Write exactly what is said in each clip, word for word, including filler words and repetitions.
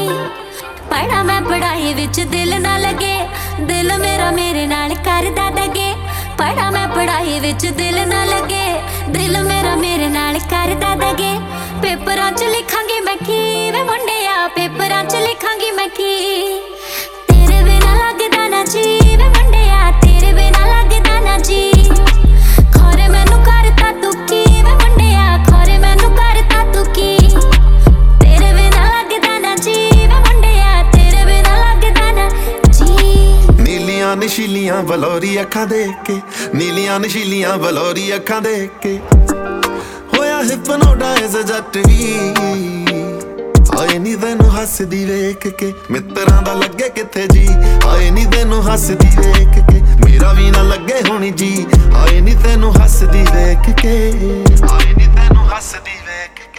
पढ़ा मैं पढ़ाई विच दिल ना लगे, दिल मेरा मेरे नाल करदा दगे। पढ़ा मैं पढ़ाई विच दिल ना लगे, दिल मेरा मेरे नाल करदा दगे। पेपरां च लिखांगी मैं की वे मुंडिया, पेपरां च लिखांगी मैं की। तेरे बिना लगदा ना जी वे मुंडिया, तेरे बिना लगदा ना जी। खोरे मैनू करता तू की वे मुंडिया, खोरे मैनू करता तू की। तेरे बिना लगदा ना जी वे मुंडिया, तेरे बिना लगदा ना जी। नीलियां नशीलियां बलौरी अखां देख के, नीलियां नशीलियां बलौरी अखां देख के होया हिप्नोटाइज जट वी। आए नी तैनू हसदी वेख के, मित्रां दा लगे किथे जी। आए नी तैनू हसदी वेख के, मेरा भी ना लगे हुणी जी। आए नी तैनू हसदी वेख के, आए नी तैनू हसदी वेख के।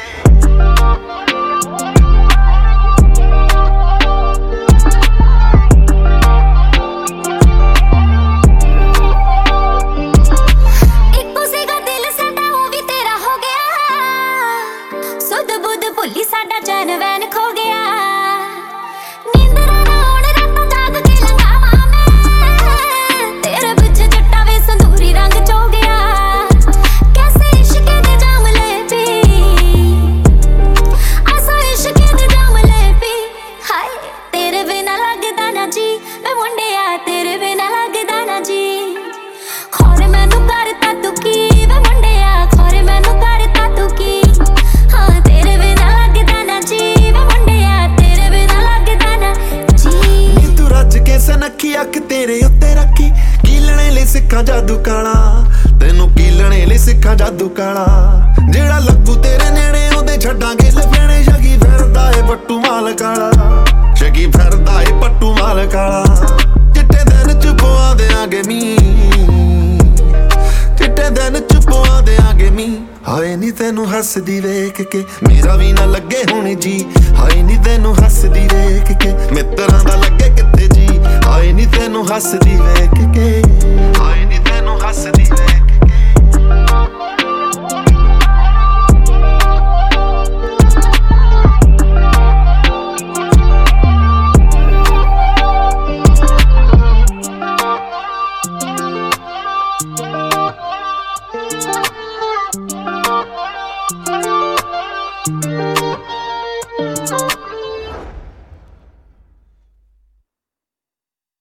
भुल्ली साडा चैन वैन खो गया, नींदरां ना आउण रातां जाग के लंघावां मैं। तेरे पिछे चिट्टा वे संदूरी रंग चो गया, कैसे इश्क दे जाम ले पी, ऐसा इश्क दे जाम ले पी। हाय तेरे बिना लगदा ना जी वे मुंडिया, तेरे बिना लगदा ना जी। खोरे मैनू करता तू की वे मुंडिया, खोरे मैनू करता तू की। हाँ तेरे बिना सनखी अख तेरे उत्ते रखी, कीलणे ले सिक्खा जादू काला। तेनू कीलणे ले सिक्खा जादू काला, जेड़ा लगू तेरे नेड़े ओदे छड्डांगे लफेणे। शगी फिरदा ए पट्टू माल काला, शगी फिरदा ए पट्टू माल काला। चिट्टे दिन च पवा देआंगे मी, चिट्टे दिन च पवा देआंगे मी। हाए नी तैनू हसदी वेख के, मेरा भी ना लगे हुण जी। हाए नी तैनू हसदी वेख के, मित्रां दा लगे किथे जी। आए नी तैनू हसदी वेख के, आए नी तैनू हसदी